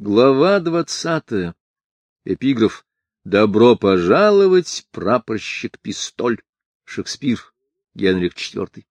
Глава 20. Эпиграф «Добро пожаловать, прапорщик Пистоль». Шекспир, Генрих IV.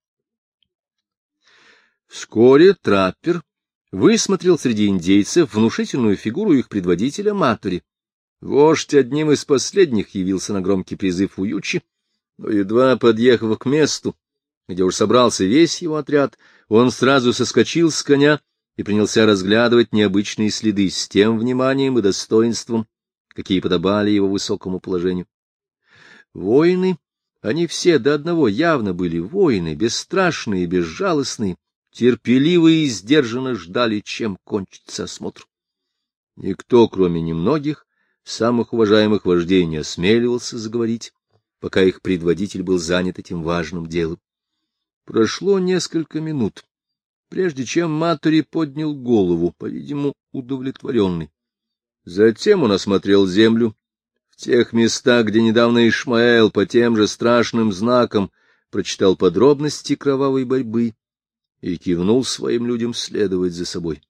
Вскоре траппер высмотрел среди индейцев внушительную фигуру их предводителя Матори. Вождь одним из последних явился на громкий призыв Уючи, но едва подъехав к месту, где уж собрался весь его отряд, он сразу соскочил с коня и принялся разглядывать необычные следы с тем вниманием и достоинством, какие подобали его высокому положению. Воины, они все до одного явно были воины, бесстрашные и безжалостные, терпеливые и сдержанно ждали, чем кончится осмотр. Никто, кроме немногих, самых уважаемых вождей, не осмеливался заговорить, пока их предводитель был занят этим важным делом. Прошло несколько минут, прежде чем Матори поднял голову, по-видимому, удовлетворенный. Затем он осмотрел землю в тех местах, где недавно Ишмаэл по тем же страшным знакам прочитал подробности кровавой борьбы и кивнул своим людям следовать за собой.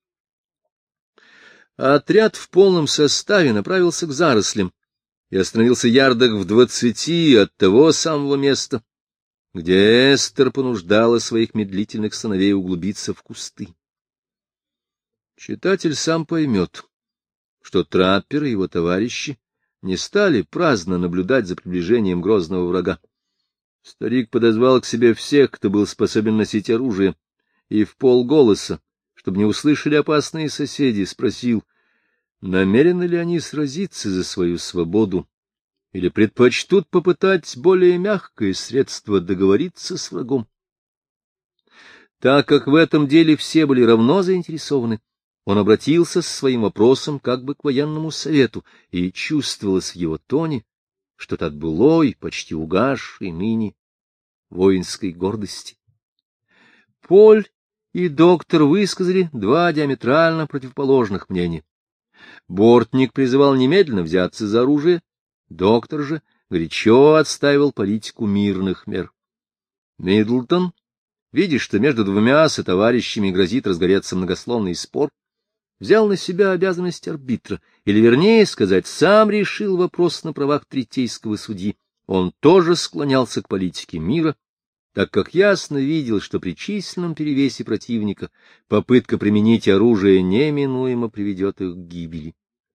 Отряд в полном составе направился к зарослям и остановился ярдах в 20 от того самого места, где Эстер понуждала своих медлительных сыновей углубиться в кусты. Читатель сам поймет, что траппер и его товарищи не стали праздно наблюдать за приближением грозного врага. Старик подозвал к себе всех, кто был способен носить оружие, и вполголоса, чтобы не услышали опасные соседи, спросил, намерены ли они сразиться за свою свободу, или предпочтут попытать более мягкое средство договориться с врагом. Так как в этом деле все были равно заинтересованы, он обратился со своим вопросом как бы к военному совету, и чувствовалось в его тоне что-то от былой, почти угасшей ныне воинской гордости. Поль и доктор высказали два диаметрально противоположных мнения. Бортник призывал немедленно взяться за оружие, доктор же горячо отстаивал политику мирных мер. Миддлтон, видя, что между двумя сотоварищами грозит разгореться многословный спор, взял на себя обязанность арбитра, или, вернее сказать, сам решил вопрос на правах третейского судьи. Он тоже склонялся к политике мира, так как ясно видел, что при численном перевесе противника попытка применить оружие неминуемо приведет их к гибели.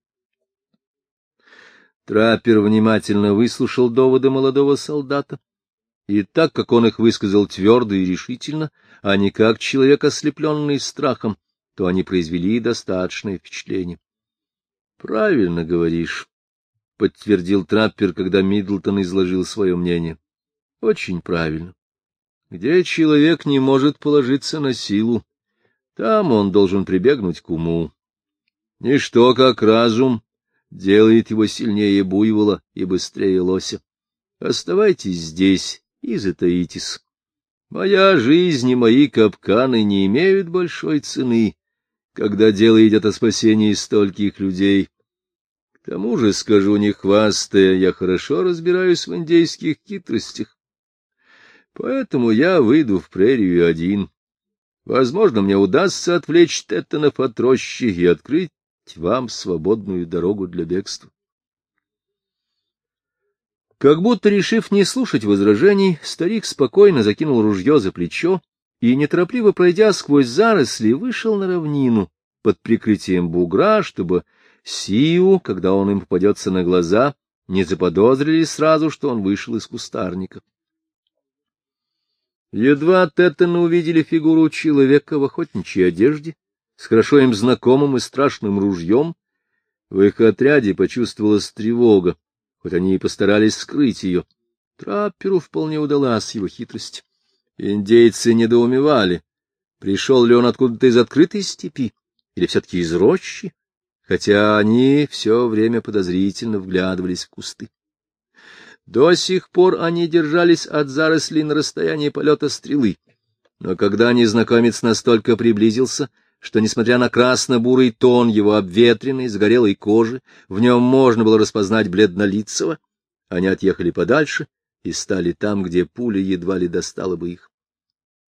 Траппер внимательно выслушал доводы молодого солдата, и так как он их высказал твердо и решительно, а не как человек, ослепленный страхом, то они произвели достаточное впечатление. — Правильно говоришь, — подтвердил траппер, когда Миддлтон изложил свое мнение. — Очень правильно. Где человек не может положиться на силу, там он должен прибегнуть к уму. Ничто, как разум, делает его сильнее буйвола и быстрее лося. Оставайтесь здесь и затаитесь. Моя жизнь и мои капканы не имеют большой цены, когда дело идет о спасении стольких людей. К тому же, скажу не хвастая, я хорошо разбираюсь в индейских хитростях. Поэтому я выйду в прерию один. Возможно, мне удастся отвлечь Теттонов от рощи и открыть вам свободную дорогу для бегства. Как будто решив не слушать возражений, старик спокойно закинул ружье за плечо и, неторопливо пройдя сквозь заросли, вышел на равнину под прикрытием бугра, чтобы Сиу, когда он им попадется на глаза, не заподозрили сразу, что он вышел из кустарника. Едва Теттоны увидели фигуру человека в охотничьей одежде, с хорошо им знакомым и страшным ружьем, в их отряде почувствовалась тревога, хоть они и постарались скрыть ее. Трапперу вполне удалась его хитрость. Индейцы недоумевали, пришел ли он откуда-то из открытой степи или все-таки из рощи, хотя они все время подозрительно вглядывались в кусты. До сих пор они держались от зарослей на расстоянии полета стрелы, но когда незнакомец настолько приблизился, что, несмотря на красно-бурый тон его обветренной, загорелой кожи, в нем можно было распознать бледнолицего, они отъехали подальше и стали там, где пуля едва ли достала бы их.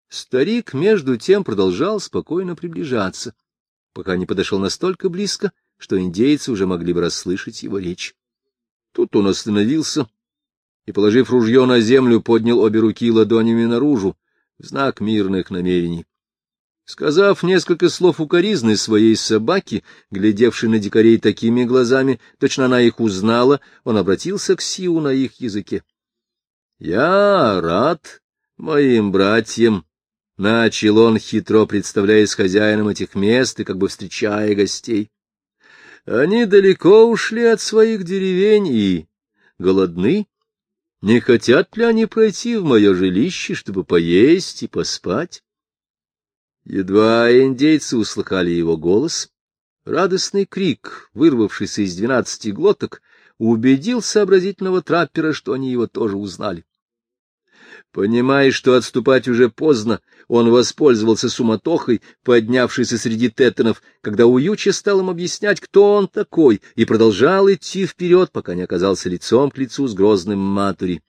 Старик, между тем, продолжал спокойно приближаться, пока не подошел настолько близко, что индейцы уже могли бы расслышать его речь. Тут он остановился и, положив ружье на землю, поднял обе руки ладонями наружу, в знак мирных намерений. Сказав несколько слов укоризны своей собаке, глядевшей на дикарей такими глазами, точно она их узнала, он обратился к Сиу на их языке. — Я рад моим братьям, — начал он, хитро представляясь хозяином этих мест и как бы встречая гостей. — Они далеко ушли от своих деревень и голодны. Не хотят ли они пройти в мое жилище, чтобы поесть и поспать? Едва индейцы услыхали его голос, радостный крик, вырвавшийся из 12 глоток, убедил сообразительного траппера, что они его тоже узнали. Понимая, что отступать уже поздно, он воспользовался суматохой, поднявшейся среди теттонов, когда Уюча стал им объяснять, кто он такой, и продолжал идти вперед, пока не оказался лицом к лицу с грозным Матури.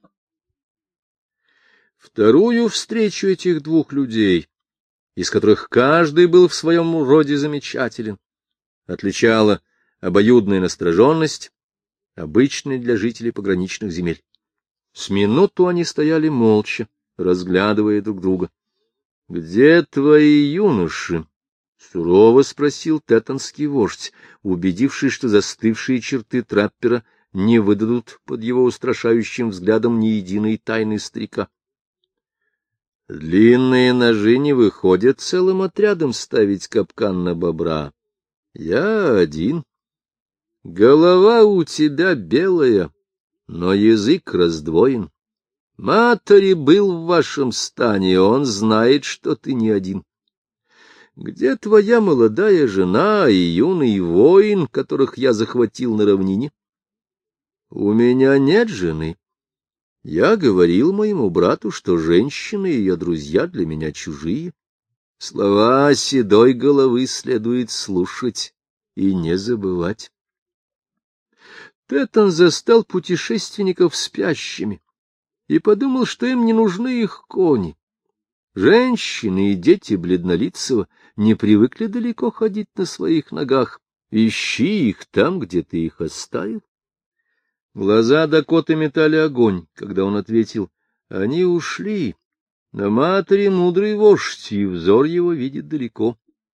Вторую встречу этих двух людей, из которых каждый был в своем роде замечателен, отличала обоюдная настороженность, обычная для жителей пограничных земель. С минуту они стояли молча, разглядывая друг друга. — Где твои юноши? — сурово спросил теттонский вождь, убедившись, что застывшие черты траппера не выдадут под его устрашающим взглядом ни единой тайны старика. Длинные ножи не выходят целым отрядом ставить капкан на бобра. Я один. Голова у тебя белая, но язык раздвоен. Матери был в вашем стане, он знает, что ты не один. Где твоя молодая жена и юный воин, которых я захватил на равнине? У меня нет жены. Я говорил моему брату, что женщины и ее друзья для меня чужие. Слова седой головы следует слушать и не забывать. Теттон застал путешественников спящими и подумал, что им не нужны их кони. Женщины и дети бледнолицего не привыкли далеко ходить на своих ногах. Ищи их там, где ты их оставил. Глаза Дакоты метали огонь, когда он ответил: они ушли. На Матери мудрый вождь, и взор его видит далеко.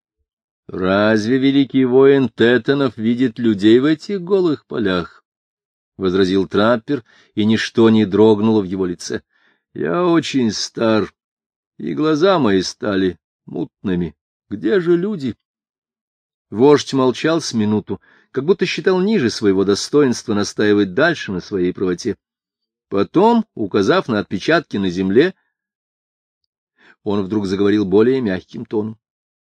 Разве великий воин Теттонов видит людей в этих голых полях? — возразил траппер, и ничто не дрогнуло в его лице. — Я очень стар, и глаза мои стали мутными. Где же люди? Вождь молчал с минуту, как будто считал ниже своего достоинства настаивать дальше на своей правоте. Потом, указав на отпечатки на земле, он вдруг заговорил более мягким тоном.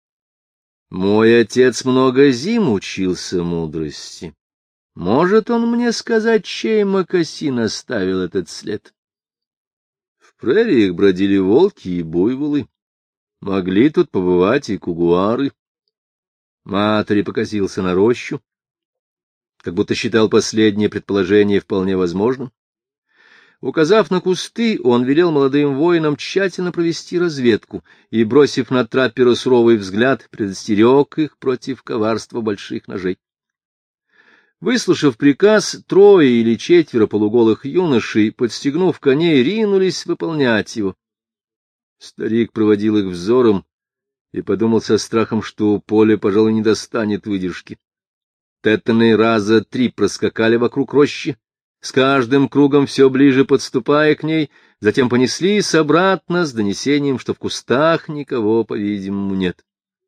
— Мой отец много зим учился мудрости. Может он мне сказать, чей мокасин оставил этот след? В прериях бродили волки и буйволы. Могли тут побывать и кугуары. Матери покосился на рощу, как будто считал последнее предположение вполне возможным. Указав на кусты, он велел молодым воинам тщательно провести разведку и, бросив на траппера суровый взгляд, предостерег их против коварства больших ножей. Выслушав приказ, 3 или 4 полуголых юношей, подстегнув коней, ринулись выполнять его. Старик проводил их взором и подумал со страхом, что у поля, пожалуй, не достанет выдержки. Теттоны раза 3 проскакали вокруг рощи, с каждым кругом все ближе подступая к ней, затем понеслись обратно с донесением, что в кустах никого, по-видимому, нет.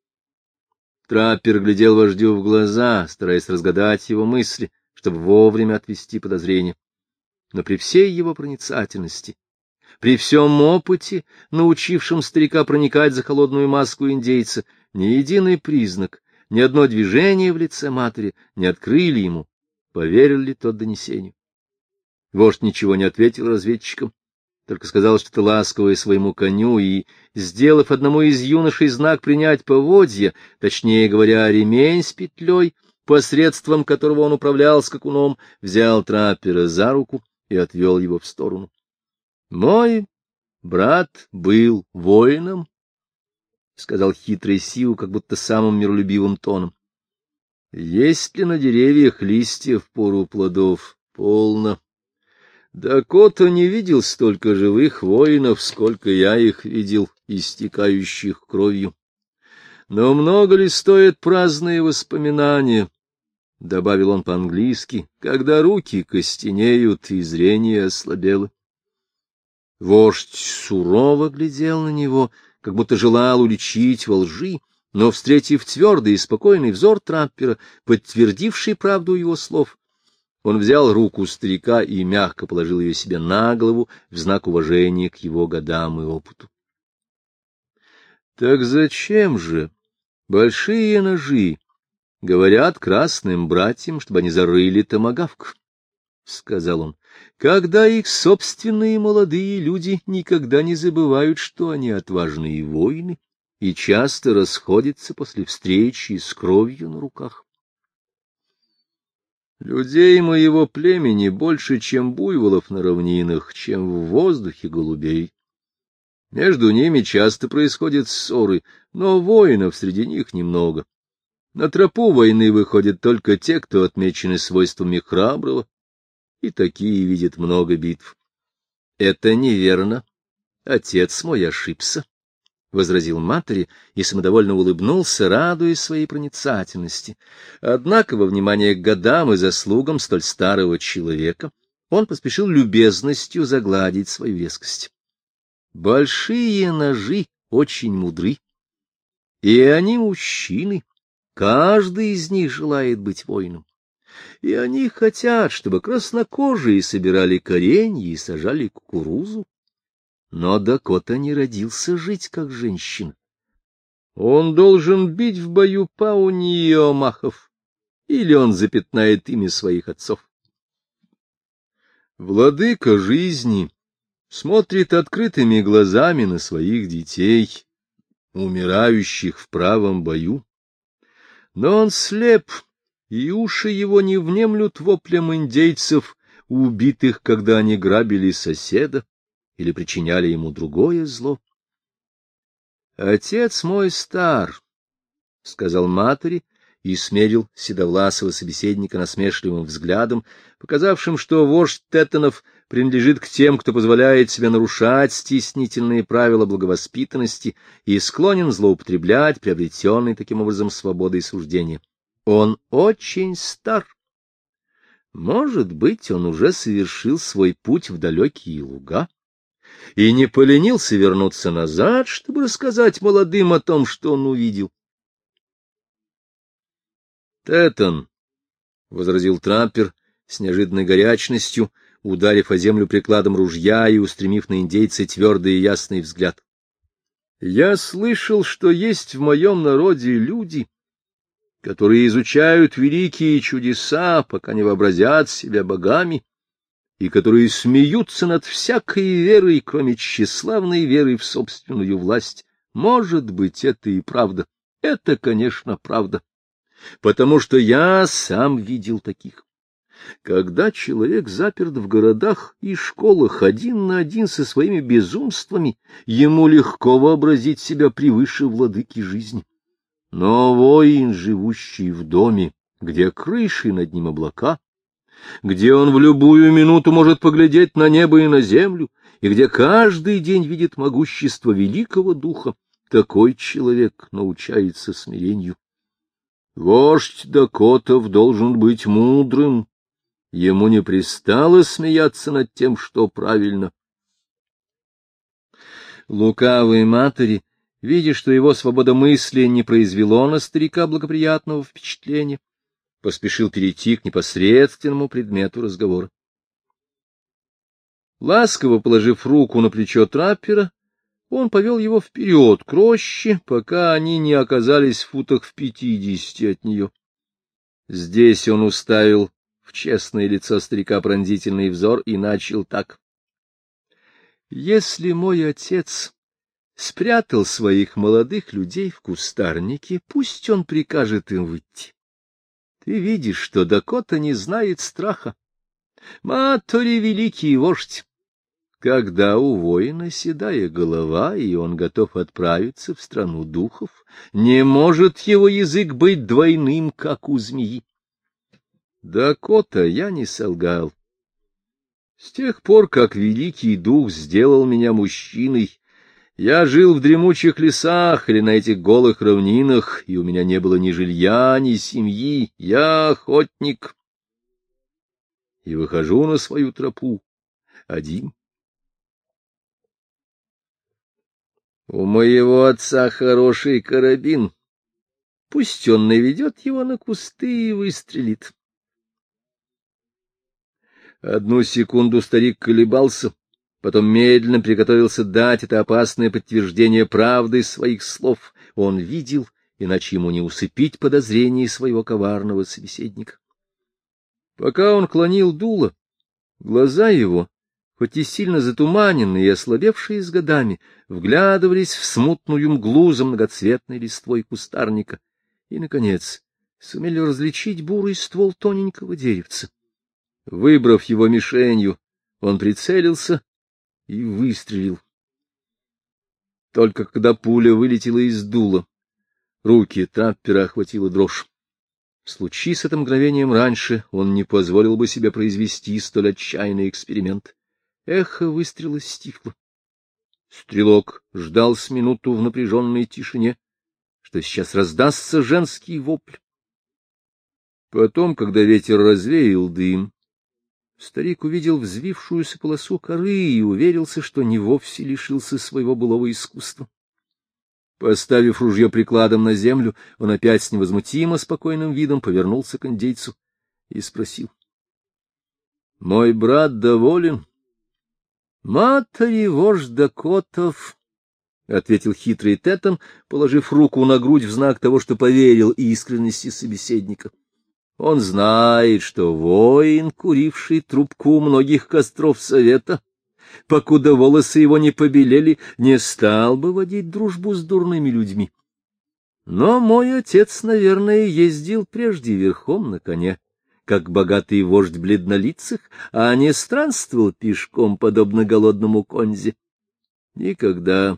Траппер глядел вождю в глаза, стараясь разгадать его мысли, чтобы вовремя отвести подозрения. Но при всей его проницательности, при всем опыте, научившем старика проникать за холодную маску индейца, ни единый признак, ни одно движение в лице матери не открыли ему, поверил ли тот донесению. Вождь ничего не ответил разведчикам, только сказал что-то ласковое своему коню и, сделав одному из юношей знак принять поводья, точнее говоря, ремень с петлей, посредством которого он управлял скакуном, взял траппера за руку и отвел его в сторону. — Мой брат был воином, — сказал хитрый Сиу, как будто самым миролюбивым тоном. Есть ли на деревьях листья в пору плодов? Полно. Дакота не видел столько живых воинов, сколько я их видел, истекающих кровью. Но много ли стоят праздные воспоминания, — добавил он по-английски, — когда руки костенеют и зрение ослабело? Вождь сурово глядел на него, как будто желал уличить во лжи, но, встретив твердый и спокойный взор траппера, подтвердивший правду его слов, он взял руку старика и мягко положил ее себе на голову в знак уважения к его годам и опыту. — Так зачем же большие ножи говорят красным братьям, чтобы они зарыли томагавк? — сказал он. — Когда их собственные молодые люди никогда не забывают, что они отважные воины, и часто расходятся после встречи с кровью на руках. Людей моего племени больше, чем буйволов на равнинах, чем в воздухе голубей. Между ними часто происходят ссоры, но воинов среди них немного. На тропу войны выходят только те, кто отмечены свойствами храброго, и такие видят много битв. — Это неверно. Отец мой ошибся, — возразил матери и самодовольно улыбнулся, радуясь своей проницательности. Однако во внимание к годам и заслугам столь старого человека он поспешил любезностью загладить свою резкость. Большие ножи очень мудры, и они мужчины, каждый из них желает быть воином. И они хотят, чтобы краснокожие собирали коренья и сажали кукурузу. Но Дакота не родился жить как женщина. Он должен бить в бою пауни и омахов, или он запятнает имя своих отцов. Владыка жизни смотрит открытыми глазами на своих детей, умирающих в правом бою. Но он слеп, и уши его не внемлют воплям индейцев, убитых, когда они грабили соседа или причиняли ему другое зло. — Отец мой стар, — сказал матери и смерил седовласого собеседника насмешливым взглядом, показавшим, что вождь Теттонов принадлежит к тем, кто позволяет себе нарушать стеснительные правила благовоспитанности и склонен злоупотреблять приобретенной таким образом свободой суждения. Он очень стар. Может быть, он уже совершил свой путь в далекие луга и не поленился вернуться назад, чтобы рассказать молодым о том, что он увидел. — Тэттон, — возразил траппер с неожиданной горячностью, ударив о землю прикладом ружья и устремив на индейца твердый и ясный взгляд. — Я слышал, что есть в моем народе люди, которые изучают великие чудеса, пока не вообразят себя богами, и которые смеются над всякой верой, кроме тщеславной веры в собственную власть. Может быть, это и правда. Это, конечно, правда. Потому что я сам видел таких. Когда человек заперт в городах и школах один на один со своими безумствами, ему легко вообразить себя превыше владыки жизни. Но воин, живущий в доме, где крыши над ним облака, где он в любую минуту может поглядеть на небо и на землю, и где каждый день видит могущество великого духа, такой человек научается смирению. Вождь Дакотов должен быть мудрым, ему не пристало смеяться над тем, что правильно. Лукавые матери, видя, что его свободомыслие не произвело на старика благоприятного впечатления, поспешил перейти к непосредственному предмету разговора. Ласково положив руку на плечо траппера, он повел его вперед к роще, пока они не оказались в футах в 50 от нее. Здесь он уставил в честное лицо старика пронзительный взор и начал так. — Если мой отец спрятал своих молодых людей в кустарнике, пусть он прикажет им выйти. Ты видишь, что Дакота не знает страха. Матори — великий вождь. Когда у воина седая голова, и он готов отправиться в страну духов, не может его язык быть двойным, как у змеи. Дакота, я не солгал. С тех пор, как великий дух сделал меня мужчиной, я жил в дремучих лесах или на этих голых равнинах, и у меня не было ни жилья, ни семьи. Я охотник. И выхожу на свою тропу один. У моего отца хороший карабин. Пусть он наведет его на кусты и выстрелит. Одну секунду старик колебался, потом медленно приготовился дать это опасное подтверждение правды своих слов. Он видел, иначе ему не усыпить подозрений своего коварного собеседника. Пока он клонил дуло, глаза его, хоть и сильно затуманенные и ослабевшие с годами, вглядывались в смутную мглу за многоцветной листвой кустарника и, наконец, сумели различить бурый ствол тоненького деревца. Выбрав его мишенью, он прицелился и выстрелил. Только когда пуля вылетела из дула, руки траппера охватила дрожь. Случись это мгновением раньше, он не позволил бы себе произвести столь отчаянный эксперимент. Эхо выстрела стихло. Стрелок ждал с минуту в напряженной тишине, что сейчас раздастся женский вопль. Потом, когда ветер развеял дым, старик увидел взвившуюся полосу коры и уверился, что не вовсе лишился своего былого искусства. Поставив ружье прикладом на землю, он опять с невозмутимо спокойным видом повернулся к индейцу и спросил: — Мой брат доволен? — Матери вождь Дакотов, — ответил хитрый Тетон, положив руку на грудь в знак того, что поверил искренности собеседника. Он знает, что воин, куривший трубку у многих костров совета, покуда волосы его не побелели, не стал бы водить дружбу с дурными людьми. Но мой отец, наверное, ездил прежде верхом на коне, как богатый вождь бледнолицых, а не странствовал пешком, подобно голодному конзе. Никогда.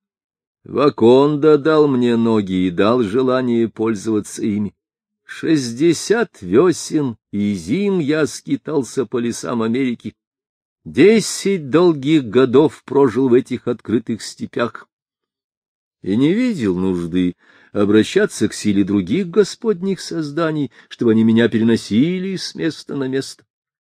Ваконда дал мне ноги и дал желание пользоваться ими. 60 весен и зим я скитался по лесам Америки. 10 долгих годов прожил в этих открытых степях и не видел нужды обращаться к силе других господних созданий, чтобы они меня переносили с места на место.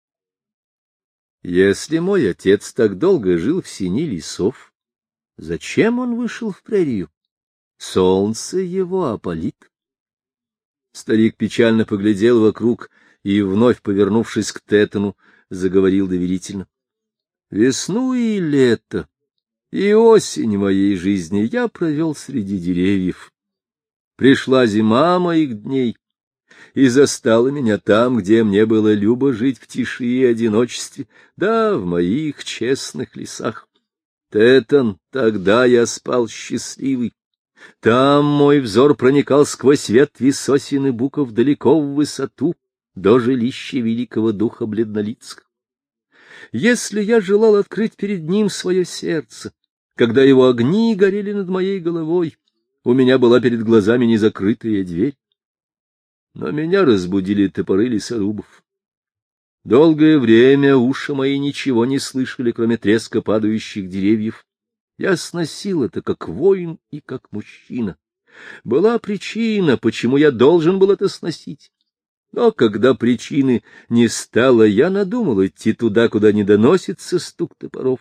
Если мой отец так долго жил в сени лесов, зачем он вышел в прерию? Солнце его опалит. Старик печально поглядел вокруг и, вновь повернувшись к Тетону, заговорил доверительно. Весну и лето, и осень моей жизни я провел среди деревьев. Пришла зима моих дней и застала меня там, где мне было любо жить в тиши и одиночестве, да в моих честных лесах. Тетон, тогда я спал счастливый. Там мой взор проникал сквозь ветви сосен и буков далеко в высоту, до жилища великого духа бледнолицых. Если я желал открыть перед ним свое сердце, когда его огни горели над моей головой, у меня была перед глазами незакрытая дверь. Но меня разбудили топоры лесорубов. Долгое время уши мои ничего не слышали, кроме треска падающих деревьев. Я сносил это как воин и как мужчина. Была причина, почему я должен был это сносить. Но когда причины не стало, я надумал идти туда, куда не доносится стук топоров.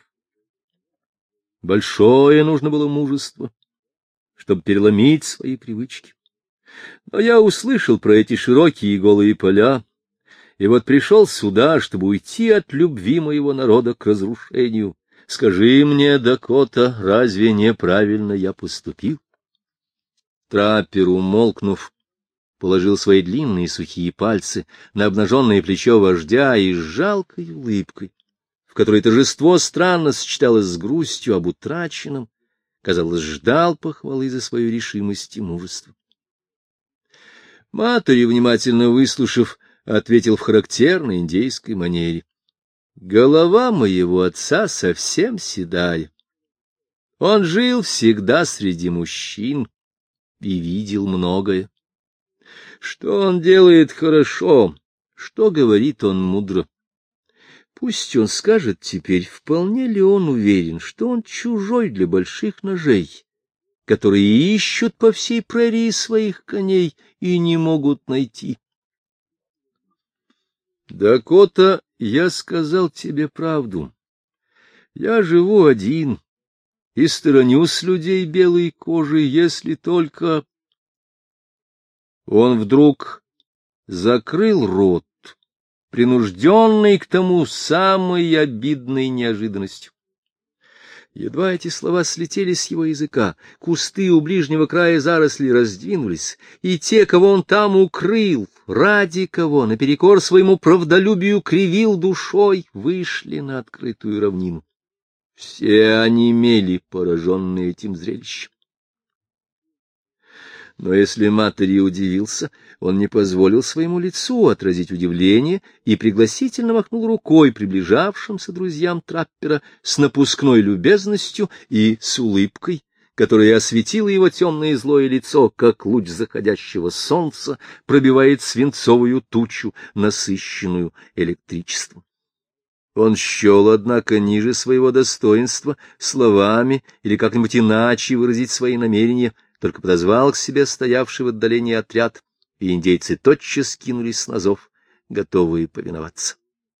Большое нужно было мужество, чтобы переломить свои привычки. Но я услышал про эти широкие голые поля, и вот пришел сюда, чтобы уйти от любви моего народа к разрушению. Скажи мне, Дакота, разве неправильно я поступил? Траппер, умолкнув, положил свои длинные сухие пальцы на обнаженное плечо вождя и с жалкой улыбкой, в которой торжество странно сочеталось с грустью об утраченном, казалось, ждал похвалы за свою решимость и мужество. Матери, внимательно выслушав, ответил в характерной индейской манере. Голова моего отца совсем седая. Он жил всегда среди мужчин и видел многое. Что он делает хорошо, что говорит он мудро. Пусть он скажет теперь, вполне ли он уверен, что он чужой для больших ножей, которые ищут по всей прерии своих коней и не могут найти. Дакота, я сказал тебе правду. Я живу один и сторонюсь людей белой кожи, если только... Он вдруг закрыл рот, принужденный к тому самой обидной неожиданностью. Едва эти слова слетели с его языка, кусты у ближнего края зарослей раздвинулись, и те, кого он там укрыл, ради кого, наперекор своему правдолюбию кривил душой, вышли на открытую равнину. Все онемели, пораженные этим зрелищем. Но если Матери удивился, он не позволил своему лицу отразить удивление и пригласительно махнул рукой приближавшимся друзьям траппера с напускной любезностью и с улыбкой, которая осветила его темное и злое лицо, как луч заходящего солнца пробивает свинцовую тучу, насыщенную электричеством. Он счел, однако, ниже своего достоинства словами или как-нибудь иначе выразить свои намерения, только подозвал к себе стоявший в отдалении отряд, и индейцы тотчас кинулись на зов, готовые повиноваться.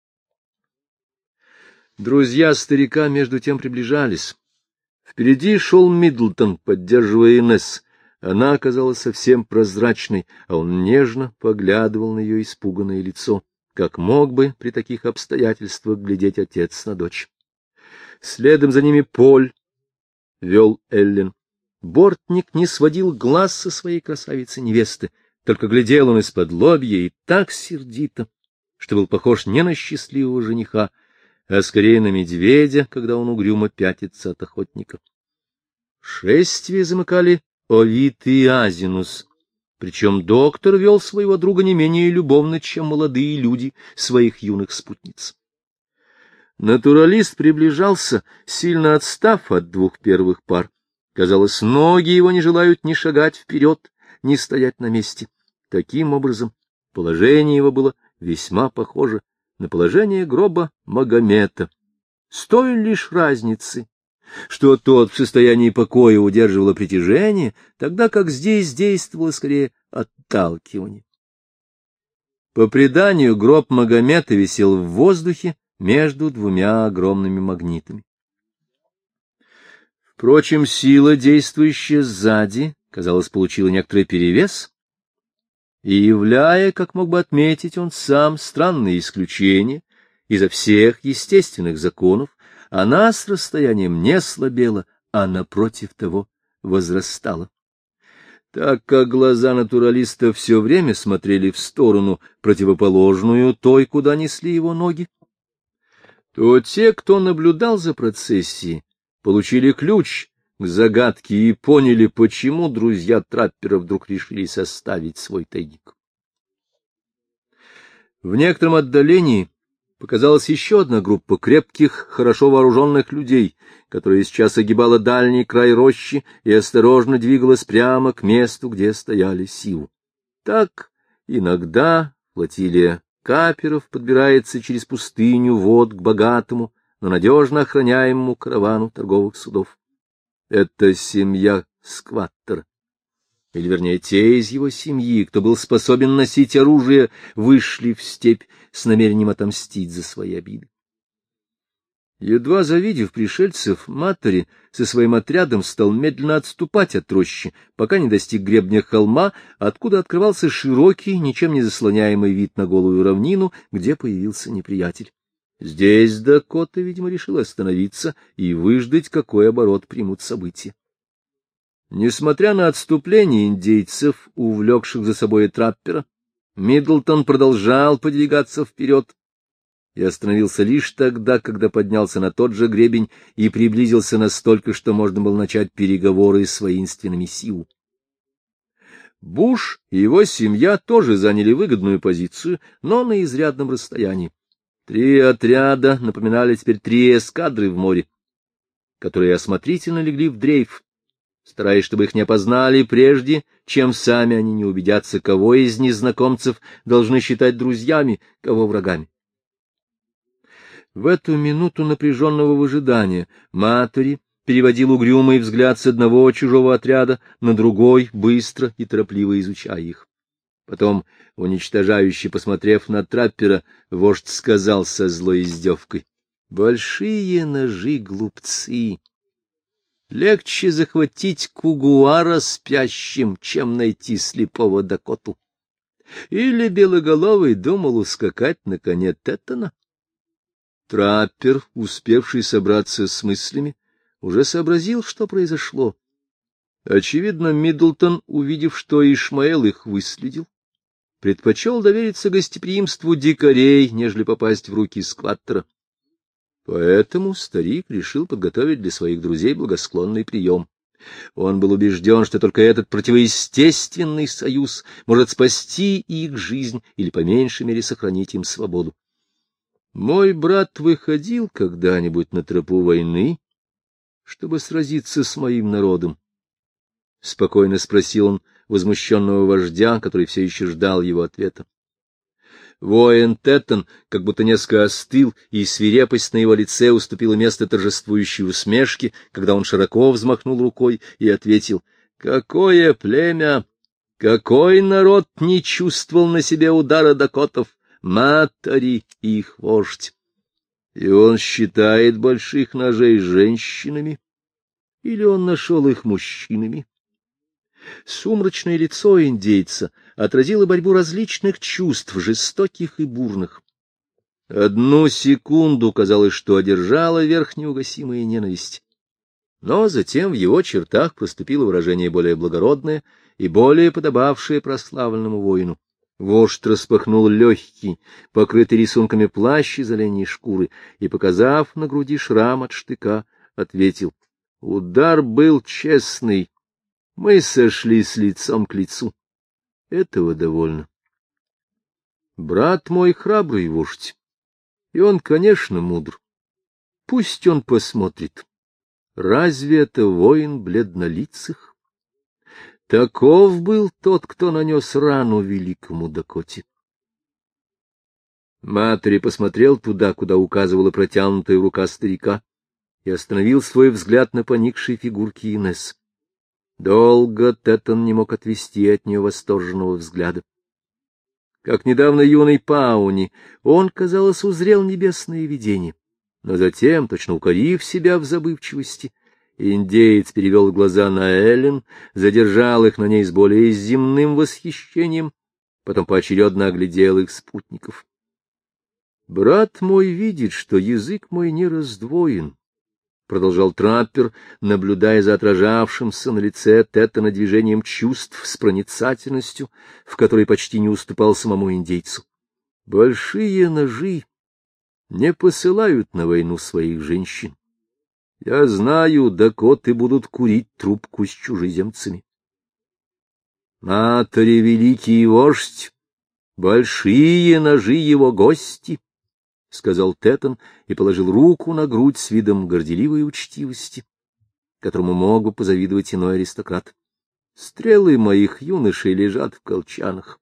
Друзья старика между тем приближались. Впереди шел Миддлтон, поддерживая Инесс. Она оказалась совсем прозрачной, а он нежно поглядывал на ее испуганное лицо, как мог бы при таких обстоятельствах глядеть отец на дочь. Следом за ними Поль вел Эллен. Бортник не сводил глаз со своей красавицы-невесты, только глядел он из-под лобья и так сердито, что был похож не на счастливого жениха, а скорее на медведя, когда он угрюмо пятится от охотника. Шествие замыкали Овид и Азинус, причем доктор вел своего друга не менее любовно, чем молодые люди своих юных спутниц. Натуралист приближался, сильно отстав от двух первых пар. Казалось, ноги его не желают ни шагать вперед, ни стоять на месте. Таким образом, положение его было весьма похоже на положение гроба Магомета, с той лишь разницей, что тот в состоянии покоя удерживало притяжение, тогда как здесь действовало скорее отталкивание. По преданию, гроб Магомета висел в воздухе между двумя огромными магнитами. Впрочем, сила, действующая сзади, казалось, получила некоторый перевес, и, являя, как мог бы отметить он сам, странные исключения изо всех естественных законов, она с расстоянием не слабела, а напротив того возрастала. Так как глаза натуралиста все время смотрели в сторону, противоположную той, куда несли его ноги, то те, кто наблюдал за процессией, получили ключ к загадке и поняли, почему друзья траппера вдруг решили составить свой тайник. В некотором отдалении показалась еще одна группа крепких, хорошо вооруженных людей, которая сейчас огибала дальний край рощи и осторожно двигалась прямо к месту, где стояли Сиу. Так иногда флотилия каперов подбирается через пустыню вод к богатому, но надежно охраняемому каравану торговых судов. Это семья Скваттера, или, вернее, те из его семьи, кто был способен носить оружие, вышли в степь с намерением отомстить за свои обиды. Едва завидев пришельцев, Матери со своим отрядом стал медленно отступать от рощи, пока не достиг гребня холма, откуда открывался широкий, ничем не заслоняемый вид на голую равнину, где появился неприятель. Здесь Дакота, видимо, решил остановиться и выждать, какой оборот примут события. Несмотря на отступление индейцев, увлекших за собой траппера, Миддлтон продолжал подвигаться вперед и остановился лишь тогда, когда поднялся на тот же гребень и приблизился настолько, что можно было начать переговоры с воинственными Сиу. Буш и его семья тоже заняли выгодную позицию, но на изрядном расстоянии. 3 отряда напоминали теперь 3 эскадры в море, которые осмотрительно легли в дрейф, стараясь, чтобы их не опознали прежде, чем сами они не убедятся, кого из незнакомцев должны считать друзьями, кого врагами. В эту минуту напряженного выжидания Матери переводил угрюмый взгляд с одного чужого отряда на другой, быстро и торопливо изучая их. Потом, уничтожающе посмотрев на траппера, вождь сказал со злой издевкой: — Большие ножи, глупцы! Легче захватить кугуара спящим, чем найти слепого Дакоту. Или Белоголовый думал ускакать на коне Теттона? Траппер, успевший собраться с мыслями, уже сообразил, что произошло. Очевидно, Миддлтон, увидев, что Ишмаэл их выследил, предпочел довериться гостеприимству дикарей, нежели попасть в руки скваттера. Поэтому старик решил подготовить для своих друзей благосклонный прием. Он был убежден, что только этот противоестественный союз может спасти их жизнь или, по меньшей мере, сохранить им свободу. Мой брат выходил когда-нибудь на тропу войны, чтобы сразиться с моим народом? — спокойно спросил он возмущенного вождя, который все еще ждал его ответа. Воин Теттон как будто несколько остыл, и свирепость на его лице уступила место торжествующей усмешке, когда он широко взмахнул рукой и ответил: — Какое племя, какой народ не чувствовал на себе удара дакотов, Матери их вождь! И он считает больших ножей женщинами? Или он нашел их мужчинами? Сумрачное лицо индейца отразило борьбу различных чувств, жестоких и бурных. Одну секунду казалось, что одержала верх неугасимая ненависть. Но затем в его чертах проступило выражение более благородное и более подобавшее прославленному воину. Вождь распахнул легкий, покрытый рисунками плащ из оленьей шкуры, и, показав на груди шрам от штыка, ответил: — Удар был честный. Мы сошлись лицом к лицу. Этого довольно. Брат мой храбрый вождь, и он, конечно, мудр. Пусть он посмотрит. Разве это воин бледнолицых? Таков был тот, кто нанес рану великому Дакоте. Матери посмотрел туда, куда указывала протянутая рука старика, и остановил свой взгляд на поникшей фигурке Инесс. Долго Теттон не мог отвести от нее восторженного взгляда. Как недавно юный Пауни, он, казалось, узрел небесное видение, но затем, точно укорив себя в забывчивости, индеец перевел глаза на Эллен, задержал их на ней с более земным восхищением, потом поочередно оглядел их спутников. — Брат мой видит, что язык мой не раздвоен, — продолжал траппер, наблюдая за отражавшимся на лице Теттона движением чувств с проницательностью, в которой почти не уступал самому индейцу. — Большие ножи не посылают на войну своих женщин. Я знаю, дакоты будут курить трубку с чужеземцами. Матери великий вождь, большие ножи его гости, — сказал Теттон и положил руку на грудь с видом горделивой учтивости, которому мог бы позавидовать иной аристократ. Стрелы моих юношей лежат в колчанах.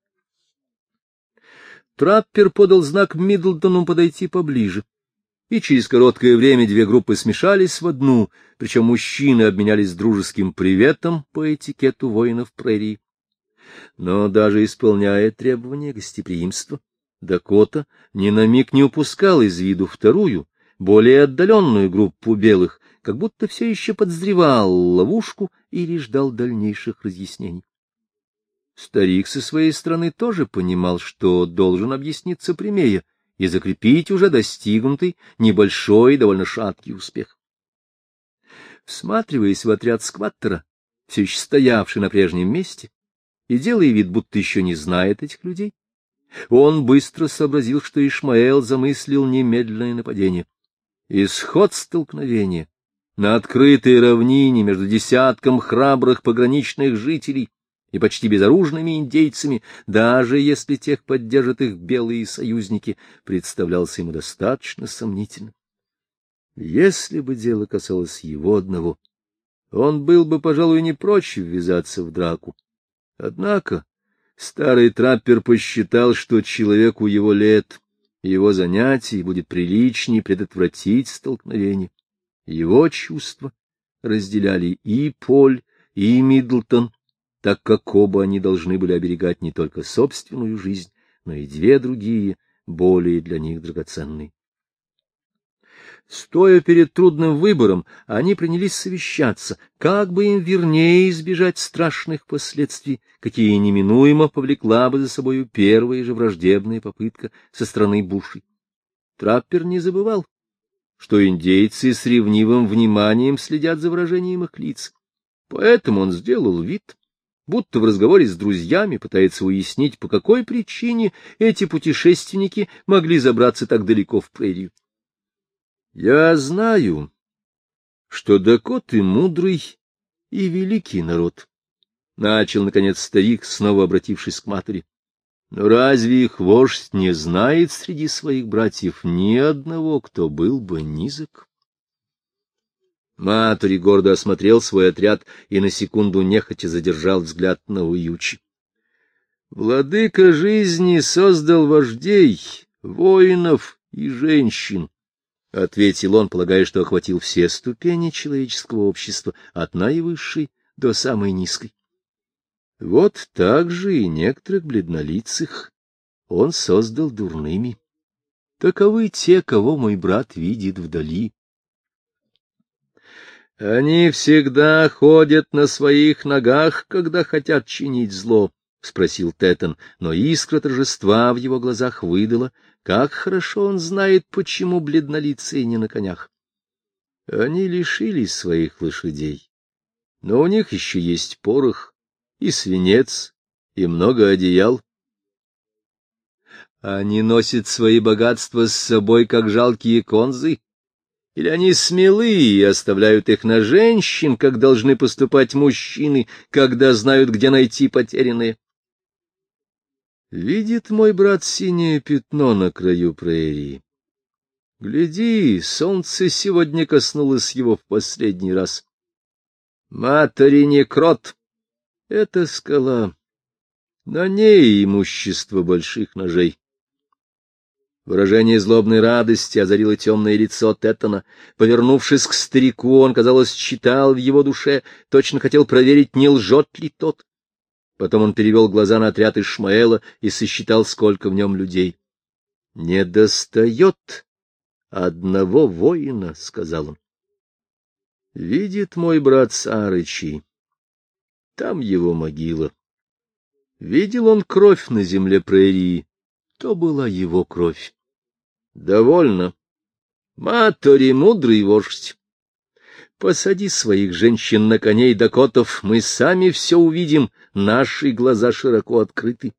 Траппер подал знак Миддлтону подойти поближе, и через короткое время две группы смешались в одну, причем мужчины обменялись дружеским приветом по этикету воинов прерии. Но даже исполняя требования гостеприимства, Дакота ни на миг не упускал из виду вторую, более отдаленную группу белых, как будто все еще подозревал ловушку или ждал дальнейших разъяснений. Старик со своей стороны тоже понимал, что должен объясниться прямее и закрепить уже достигнутый небольшой и довольно шаткий успех. Всматриваясь в отряд скваттера, все еще стоявший на прежнем месте, и делая вид, будто еще не знает этих людей, он быстро сообразил, что Ишмаэл замыслил немедленное нападение. Исход столкновения на открытой равнине между десятком храбрых пограничных жителей и почти безоружными индейцами, даже если тех поддержат их белые союзники, представлялся ему достаточно сомнительным. Если бы дело касалось его одного, он был бы, пожалуй, не прочь ввязаться в драку. Однако старый траппер посчитал, что человеку его лет, его занятий будет приличней предотвратить столкновение. Его чувства разделяли и Поль, и Миддлтон, так как оба они должны были оберегать не только собственную жизнь, но и две другие, более для них драгоценные. Стоя перед трудным выбором, они принялись совещаться, как бы им вернее избежать страшных последствий, какие неминуемо повлекла бы за собою первая же враждебная попытка со стороны бушей. Траппер не забывал, что индейцы с ревнивым вниманием следят за выражением их лиц. Поэтому он сделал вид, будто в разговоре с друзьями пытается уяснить, по какой причине эти путешественники могли забраться так далеко в прерию. Я знаю, что дакоты мудрый и великий народ, — начал, наконец, старик, снова обратившись к матери. Но разве их вождь не знает среди своих братьев ни одного, кто был бы низок? Матери гордо осмотрел свой отряд и на секунду нехотя задержал взгляд на Уючи. Владыка жизни создал вождей, воинов и женщин, — ответил он, полагая, что охватил все ступени человеческого общества, от наивысшей до самой низкой. Вот так же и некоторых бледнолицых он создал дурными. Таковы те, кого мой брат видит вдали. Они всегда ходят на своих ногах, когда хотят чинить зло, — спросил Теттон, но искра торжества в его глазах выдала, как хорошо он знает, почему бледнолицые не на конях. Они лишились своих лошадей, но у них еще есть порох и свинец, и много одеял. Они носят свои богатства с собой, как жалкие конзы, или они смелы и оставляют их на женщин, как должны поступать мужчины, когда знают, где найти потерянные. Видит мой брат синее пятно на краю прерии. Гляди, солнце сегодня коснулось его в последний раз. Матери не крот. Это скала. На ней имущество больших ножей. Выражение злобной радости озарило темное лицо Теттона. Повернувшись к старику, он, казалось, читал в его душе, точно хотел проверить, не лжет ли тот. Потом он перевел глаза на отряд Ишмаэла и сосчитал, сколько в нем людей. — Недостает одного воина, — сказал он. — Видит мой брат Сарычи. Там его могила. Видел он кровь на земле прерии. То была его кровь. Довольно. Матори, мудрый вождь. Посади своих женщин на коней дакотов, мы сами все увидим, наши глаза широко открыты.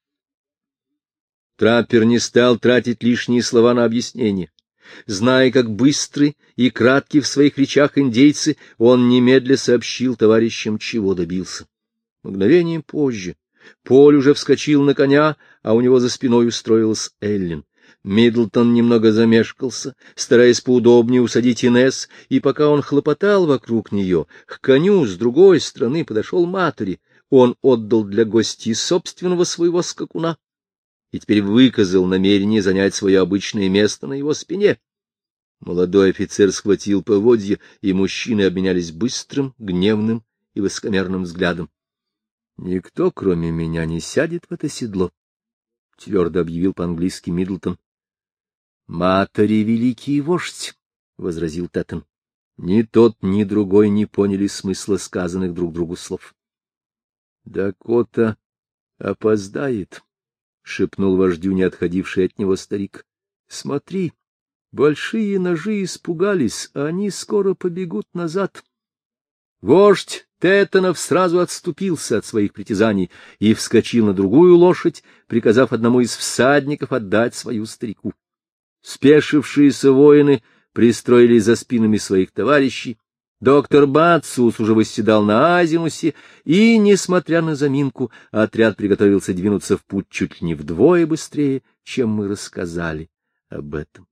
Траппер не стал тратить лишние слова на объяснение. Зная, как быстры и кратки в своих речах индейцы, он немедля сообщил товарищам, чего добился. Мгновением позже Поль уже вскочил на коня, а у него за спиной устроилась Эллен. Миддлтон немного замешкался, стараясь поудобнее усадить Инесс, и пока он хлопотал вокруг нее, к коню с другой стороны подошел Матери. Он отдал для гостей собственного своего скакуна и теперь выказал намерение занять свое обычное место на его спине. Молодой офицер схватил поводья, и мужчины обменялись быстрым, гневным и высокомерным взглядом. — Никто, кроме меня, не сядет в это седло, — твердо объявил по-английски Миддлтон. — Матери великий вождь, — возразил Теттон. Ни тот, ни другой не поняли смысла сказанных друг другу слов. — Дакота опоздает, — шепнул вождю, не отходивший от него старик. — Смотри, большие ножи испугались, а они скоро побегут назад. Вождь Теттонов сразу отступился от своих притязаний и вскочил на другую лошадь, приказав одному из всадников отдать свою старику. Спешившиеся воины пристроились за спинами своих товарищей, Доктор Бацус уже восседал на азимусе, и, несмотря на заминку, отряд приготовился двинуться в путь чуть ли не вдвое быстрее, чем мы рассказали об этом.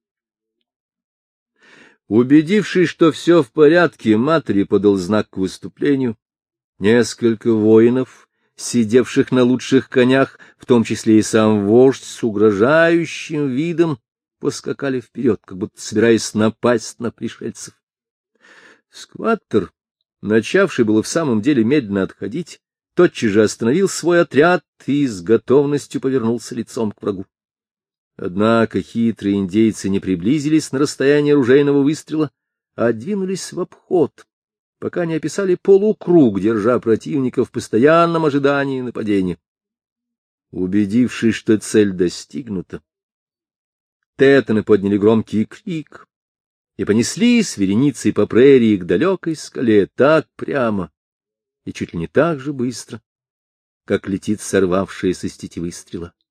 Убедившись, что все в порядке, Матери подал знак к выступлению. Несколько воинов, сидевших на лучших конях, в том числе и сам вождь, с угрожающим видом поскакали вперед, как будто собираясь напасть на пришельцев. Скваттер, начавший было в самом деле медленно отходить, тотчас же остановил свой отряд и с готовностью повернулся лицом к врагу. Однако хитрые индейцы не приблизились на расстояние ружейного выстрела, а двинулись в обход, пока не описали полукруг, держа противника в постоянном ожидании нападения. Убедившись, что цель достигнута, тетаны подняли громкий крик и понеслись вереницей по прерии к далекой скале так прямо и чуть ли не так же быстро, как летит сорвавшаяся с тетивы стрела.